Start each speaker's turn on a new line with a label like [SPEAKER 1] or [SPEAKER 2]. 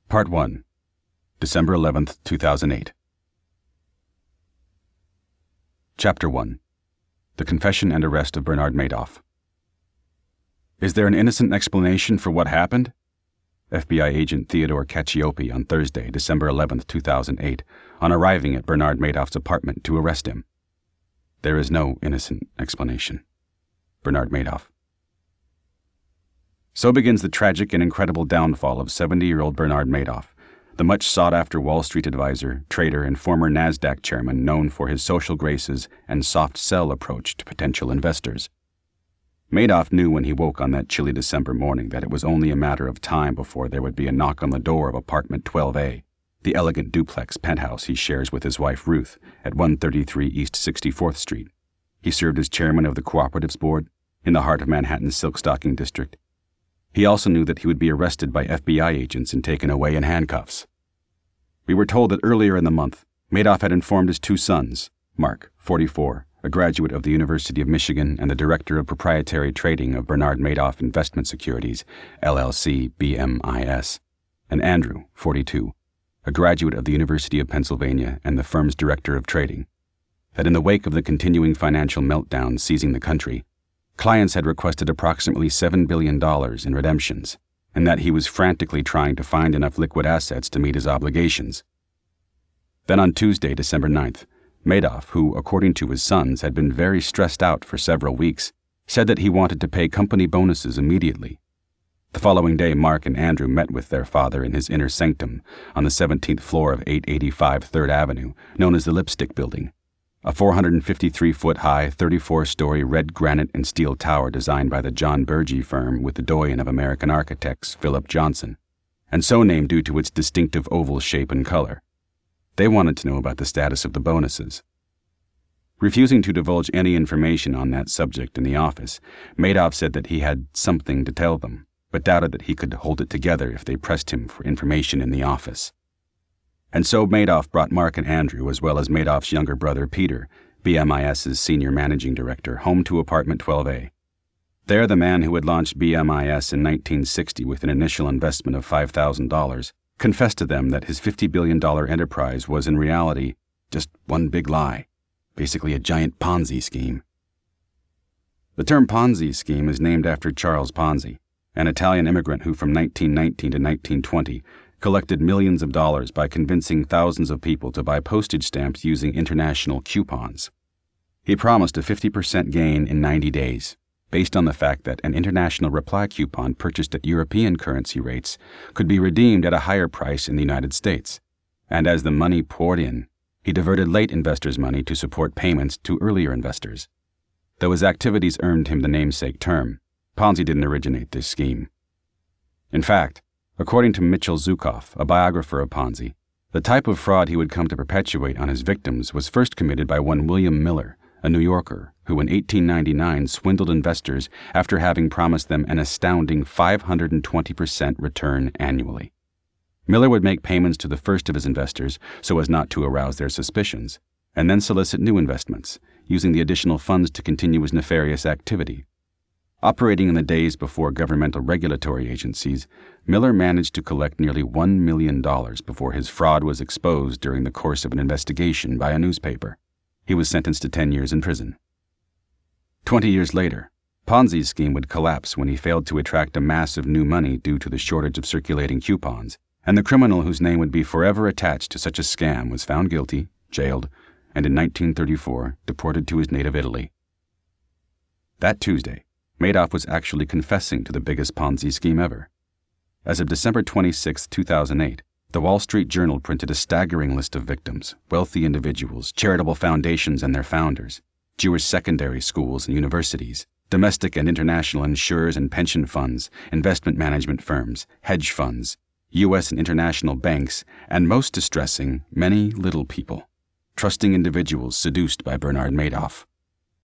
[SPEAKER 1] Part 1. December 11th, 2008. Chapter 1. The Confession and Arrest of Bernard Madoff. Is there an innocent explanation for what happened? FBI agent Theodore Cacciopi on Thursday, December 11th, 2008, on arriving at Bernard Madoff's apartment to arrest him. There is no innocent explanation. Bernard Madoff. So begins the tragic and incredible downfall of 70-year-old Bernard Madoff, the much sought-after Wall Street advisor, trader, and former NASDAQ chairman known for his social graces and soft sell approach to potential investors. Madoff knew when he woke on that chilly December morning that it was only a matter of time before there would be a knock on the door of apartment 12A, the elegant duplex penthouse he shares with his wife Ruth at 133 East 64th Street. He served as chairman of the Cooperatives Board in the heart of Manhattan's Silkstocking District. He also knew that he would be arrested by FBI agents and taken away in handcuffs. We were told that earlier in the month, Madoff had informed his two sons, Mark, 44, a graduate of the University of Michigan and the director of proprietary trading of Bernard Madoff Investment Securities, LLC, BMIS, and Andrew, 42, a graduate of the University of Pennsylvania and the firm's director of trading, that in the wake of the continuing financial meltdown seizing the country, clients had requested approximately $7 billion in redemptions, and that he was frantically trying to find enough liquid assets to meet his obligations. Then on Tuesday, December 9th, Madoff, who, according to his sons, had been very stressed out for several weeks, said that he wanted to pay company bonuses immediately. The following day, Mark and Andrew met with their father in his inner sanctum on the 17th floor of 885 3rd Avenue, known as the Lipstick Building, a 453-foot-high, 34-story red granite and steel tower designed by the John Burgee firm with the doyen of American architects, Philip Johnson, and so named due to its distinctive oval shape and color. They wanted to know about the status of the bonuses. Refusing to divulge any information on that subject in the office, Madoff said that he had something to tell them, but doubted that he could hold it together if they pressed him for information in the office. And so Madoff brought Mark and Andrew, as well as Madoff's younger brother Peter, BMIS's senior managing director, home to apartment 12A. There, the man who had launched BMIS in 1960 with an initial investment of $5,000 confessed to them that his $50 billion enterprise was in reality just one big lie, basically a giant Ponzi scheme. The term Ponzi scheme is named after Charles Ponzi, an Italian immigrant who from 1919 to 1920 collected millions of dollars by convincing thousands of people to buy postage stamps using international coupons. He promised a 50% gain in 90 days, based on the fact that an international reply coupon purchased at European currency rates could be redeemed at a higher price in the United States. And as the money poured in, he diverted late investors' money to support payments to earlier investors. Though his activities earned him the namesake term, Ponzi didn't originate this scheme. In fact, according to Mitchell Zukoff, a biographer of Ponzi, the type of fraud he would come to perpetuate on his victims was first committed by one William Miller, a New Yorker, who in 1899 swindled investors after having promised them an astounding 520% return annually. Miller would make payments to the first of his investors so as not to arouse their suspicions, and then solicit new investments, using the additional funds to continue his nefarious activity. Operating in the days before governmental regulatory agencies, Miller managed to collect nearly $1 million before his fraud was exposed during the course of an investigation by a newspaper. He was sentenced to 10 years in prison. 20 years later, Ponzi's scheme would collapse when he failed to attract a mass of new money due to the shortage of circulating coupons, and the criminal whose name would be forever attached to such a scam was found guilty, jailed, and in 1934 deported to his native Italy. That Tuesday, Madoff was actually confessing to the biggest Ponzi scheme ever. As of December 26, 2008, the Wall Street Journal printed a staggering list of victims: wealthy individuals, charitable foundations and their founders, Jewish secondary schools and universities, domestic and international insurers and pension funds, investment management firms, hedge funds, U.S. and international banks, and most distressing, many little people, trusting individuals seduced by Bernard Madoff.